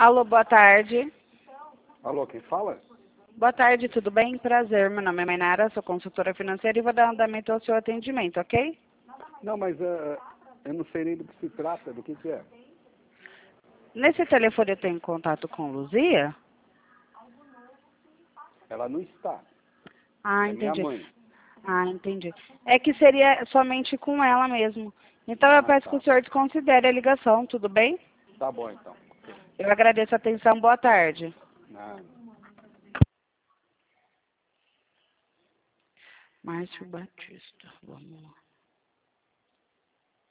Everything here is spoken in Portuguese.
Alô, boa tarde. Alô, quem fala? Boa tarde, tudo bem? Prazer, meu nome é Mainara, sou consultora financeira e vou dar andamento ao seu atendimento, ok? Não, mas eu não sei nem do que se trata, do que é. Nesse telefone eu tenho contato com Luzia? Ela não está. Ah, É minha entendi. mãe. Ah, entendi. É que seria somente com ela mesmo. Então eu Ah, peço que tá. o senhor desconsidere a ligação, tudo bem? Tá bom, então. Eu agradeço a atenção, boa tarde. Ah. Márcio Batista, vamos lá.